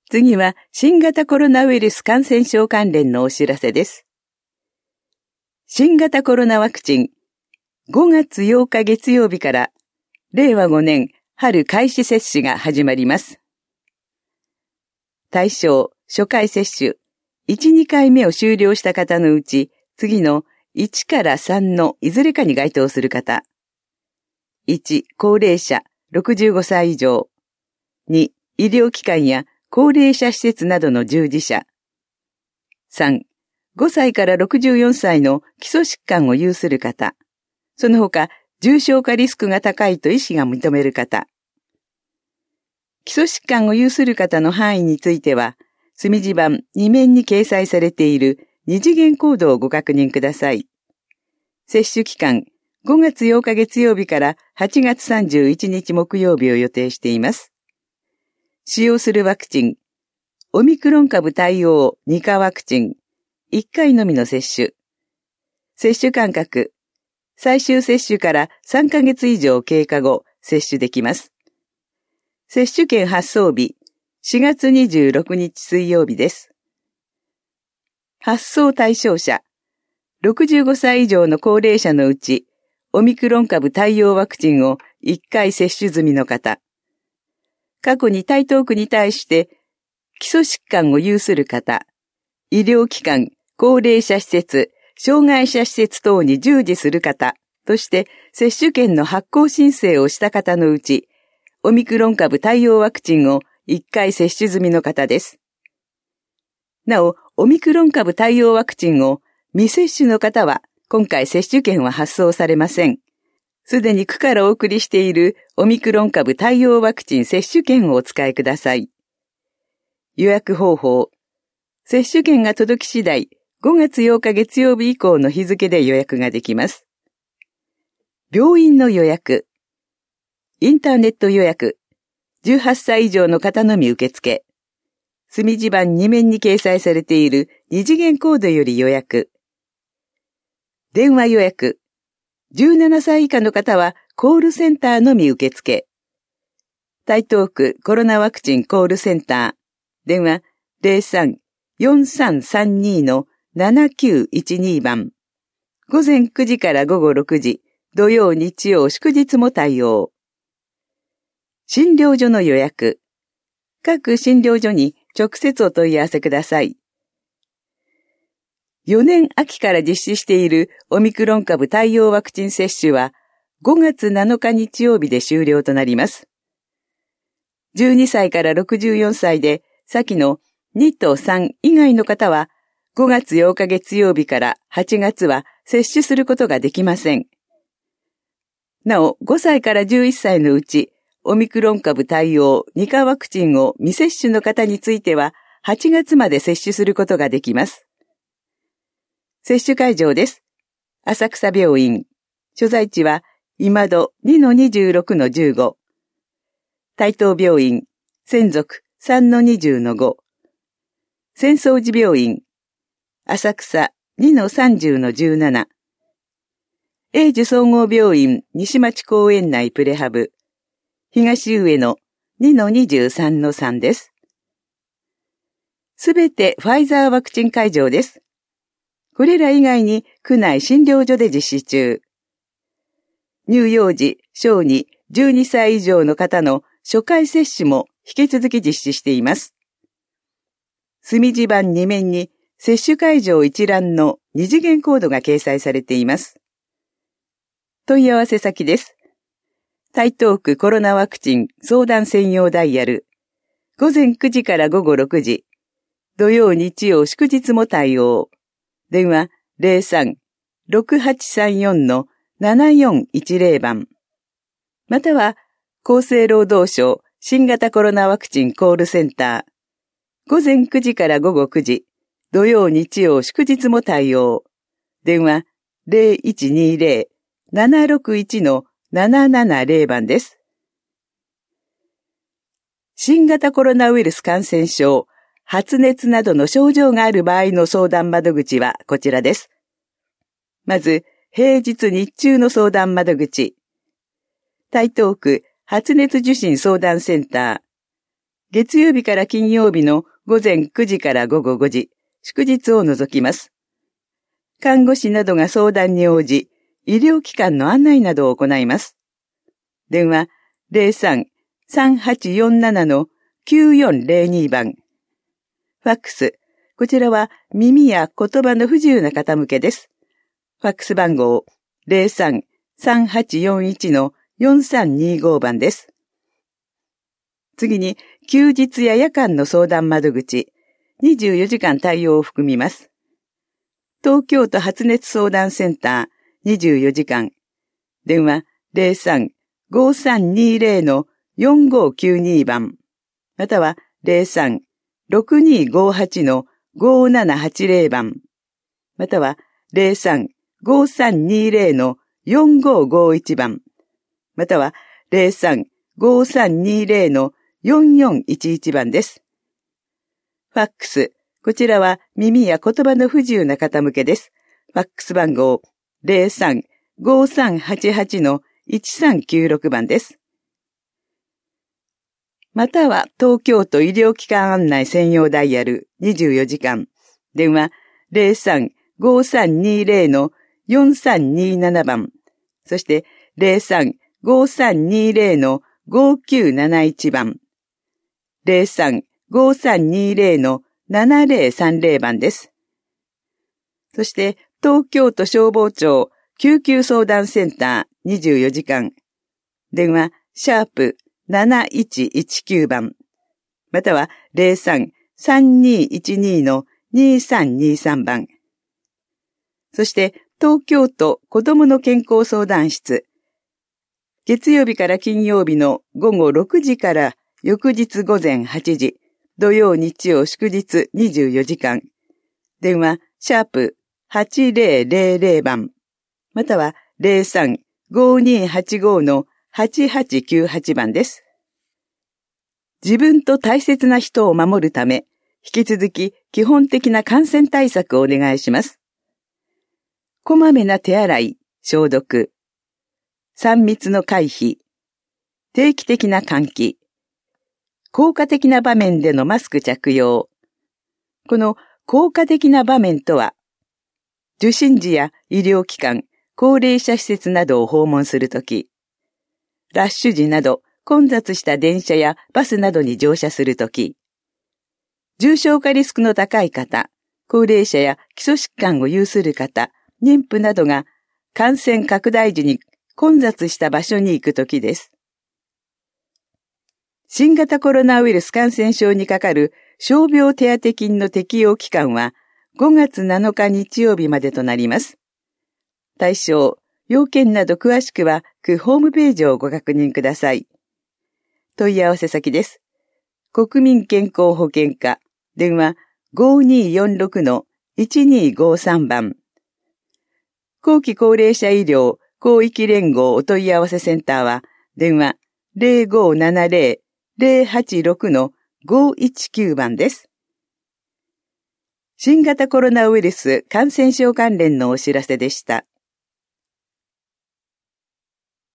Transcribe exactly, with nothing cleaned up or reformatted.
次は新型コロナウイルス感染症関連のお知らせです。新型コロナワクチン、ごがつようか月曜日かられいわごねん春開始接種が始まります。対象、初回接種、いち、にかいめを終了した方のうち、次のいちからさんのいずれかに該当する方。いち、高齢者、ろくじゅうごさい以上。に、医療機関や高齢者施設などの従事者。さん、ごさいからろくじゅうよんさいの基礎疾患を有する方。その他、重症化リスクが高いと医師が認める方。基礎疾患を有する方の範囲については、墨字盤に面に掲載されている二次元コードをご確認ください。接種期間、ごがつようか月曜日からはちがつさんじゅういちにち木曜日を予定しています。使用するワクチン、オミクロン株対応にかワクチン、いっかいのみの接種。接種間隔、最終接種からさんかげつ以上経過後、接種できます。接種券発送日、しがつにじゅうろくにち水曜日です。発送対象者、ろくじゅうごさい以上の高齢者のうち、オミクロン株対応ワクチンをいっかい接種済みの方。過去に台東区に対して、基礎疾患を有する方、医療機関、高齢者施設、障害者施設等に従事する方として接種券の発行申請をした方のうち、オミクロン株対応ワクチンをいっかい接種済みの方です。なお、オミクロン株対応ワクチンを未接種の方は、今回接種券は発送されません。すでに区からお送りしているオミクロン株対応ワクチン接種券をお使いください。予約方法。接種券が届き次第、ごがつようか月曜日以降の日付で予約ができます。病院の予約。インターネット予約。じゅうはっさい以上の方のみ受付。墨字盤に面に掲載されている二次元コードより予約。電話予約。じゅうななさい以下の方はコールセンターのみ受付。台東区コロナワクチンコールセンター。電話 ゼロさん よんさんさんに のななきゅういちに 番。午前くじから午後ろくじ、土曜日曜祝日も対応。診療所の予約。各診療所に直接お問い合わせください。よねん秋から実施しているオミクロン株対応ワクチン接種はごがつなのか日曜日で終了となります。じゅうにさいからろくじゅうよんさいで先のにとさん以外の方はごがつようか月曜日からはちがつは接種することができません。なお、ごさいからじゅういっさいのうちオミクロン株対応にかワクチンを未接種の方についてははちがつまで接種することができます。接種会場です。浅草病院。所在地は今戸 にのにじゅうろくのじゅうご。台東病院。専属 さんのにじゅうのご。浅草寺病院。浅草 にのさんじゅうのじゅうなな。英樹総合病院西町公園内プレハブ。東上野 にのにじゅうさんのさん です。すべてファイザーワクチン会場です。これら以外に区内診療所で実施中。乳幼児、小児、じゅうにさい以上の方の初回接種も引き続き実施しています。墨字盤に面に接種会場一覧の二次元コードが掲載されています。問い合わせ先です。台東区コロナワクチン相談専用ダイヤル。午前くじから午後ろくじ。土曜日曜祝日も対応。電話 ゼロさん ろくはちさんよんのななよんいちゼロ 番。または、厚生労働省新型コロナワクチンコールセンター。午前くじから午後くじ。土曜日曜祝日も対応。電話 ゼロいちにゼロ ななろくいちのななななゼロ 番です。新型コロナウイルス感染症、発熱などの症状がある場合の相談窓口はこちらです。まず、平日日中の相談窓口。台東区発熱受診相談センター。 月曜日から金曜日の午前くじから午後ごじ、祝日を除きます。看護師などが相談に応じ、医療機関の案内などを行います。電話 ゼロさん さんはちよんなな きゅうよんゼロに 番。ファックス。こちらは耳や言葉の不自由な方向けです。ファックス番号 ゼロさん さんはちよんいち よんさんにご 番です。次に、休日や夜間の相談窓口、にじゅうよじかん対応を含みます。東京都発熱相談センターにじゅうよじかん。電話 ゼロさん ごさんにゼロ よんごきゅうに 番。またはゼロさん ろくにごはち ごななはちゼロ 番。またはゼロさん ごさんにゼロ よんごごいち 番。またはゼロさん ごさんにゼロ よんよんいちいち 番です。ファックス。こちらは耳や言葉の不自由な方向けです。ファックス番号 ゼロさん ごさんはちはち いちさんきゅうろく 番です。または東京都医療機関案内専用ダイヤルにじゅうよじかん。電話 ゼロさん ごさんにゼロ よんさんになな 番。そしてゼロさん ごさんにゼロ ごきゅうなないち 番。ゼロさん ごさんにゼロ ななゼロさんゼロ 番です。そして東京都消防庁救急相談センターにじゅうよじかん。電話シャープなないちいちきゅう 番。またはゼロさん さんにいちに にさんにさん 番。そして東京都子どもの健康相談室。月曜日から金曜日の午後ろくじから翌日午前はちじ。土曜日曜祝日にじゅうよじかん。電話シャープはちゼロゼロゼロ 番。またはゼロさん ごにはちご はちはちきゅうはち 番です。自分と大切な人を守るため、引き続き基本的な感染対策をお願いします。こまめな手洗い、消毒、さん密の回避、定期的な換気、効果的な場面でのマスク着用。この効果的な場面とは、受診時や医療機関、高齢者施設などを訪問するとき、ラッシュ時など混雑した電車やバスなどに乗車するとき、重症化リスクの高い方、高齢者や基礎疾患を有する方、妊婦などが感染拡大時に混雑した場所に行くときです。新型コロナウイルス感染症にかかる傷病手当金の適用期間はごがつなのか日曜日までとなります。対象、要件など詳しくは区ホームページをご確認ください。問い合わせ先です。国民健康保険課、電話 ごにーよんろく いちにーごさん 番。後期高齢者医療広域連合お問い合わせセンターは、電話 ゼロごーななゼロ ゼロはちろく ごいちきゅう 番です。新型コロナウイルス感染症関連のお知らせでした。